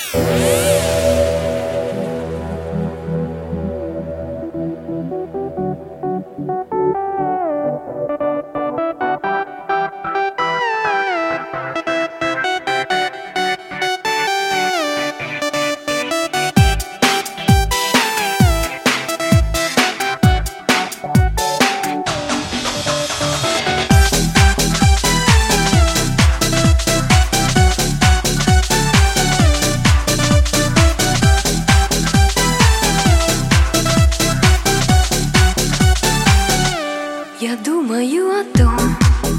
Я думаю о том,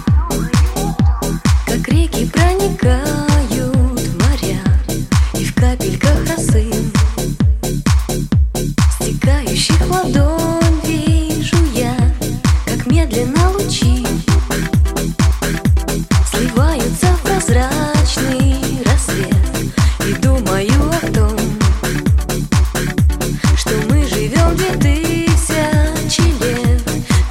как реки проникают в моря, и в капельках росы, стекающих в ладонь, вижу я, как медленно лучи сливаются в прозрачный рассвет. И думаю о том, что мы живем 2000 лет.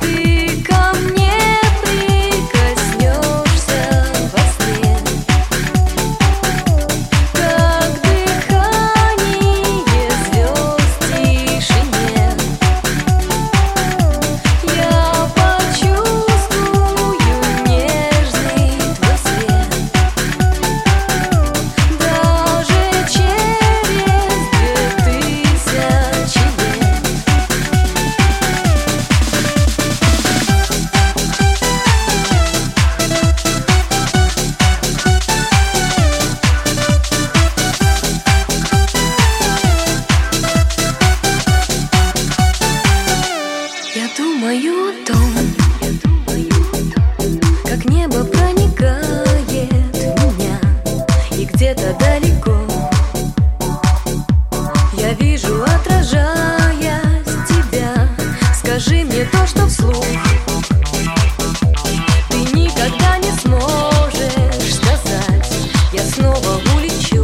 Думаю о том, как небо проникает в меня, и где-то далеко я вижу, отражаясь тебя. Скажи мне то, что вслух ты никогда не сможешь сказать. Я снова улечу,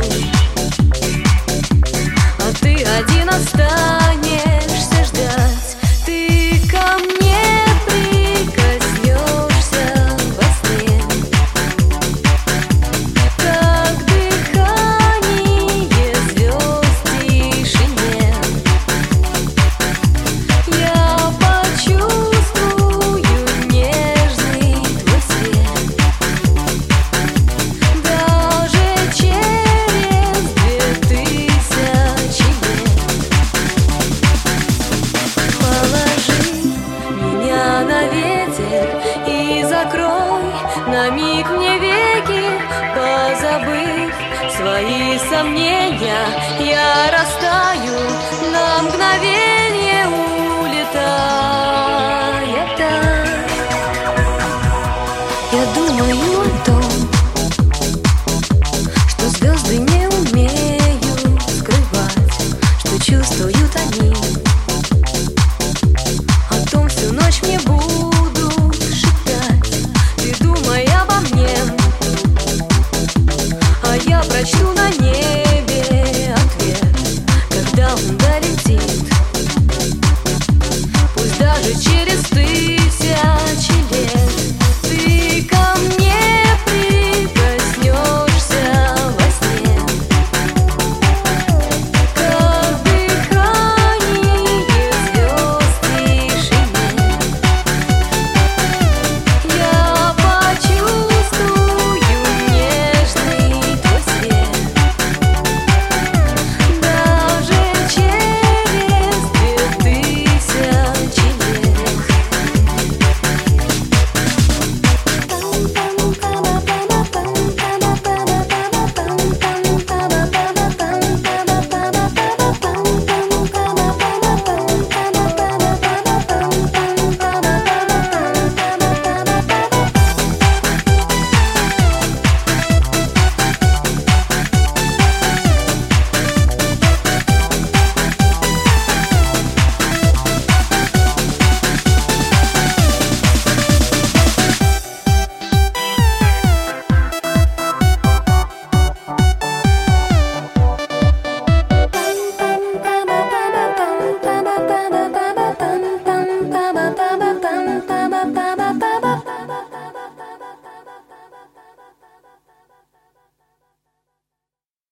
а ты один останешься ждать. И закрой на миг мне веки, позабыв свои сомнения, я растаю на мгновенье, улетая так. Я думаю о том, что звезды не умеют скрывать, что чувствуют они. О том всю ночь мне буду я прочту на небе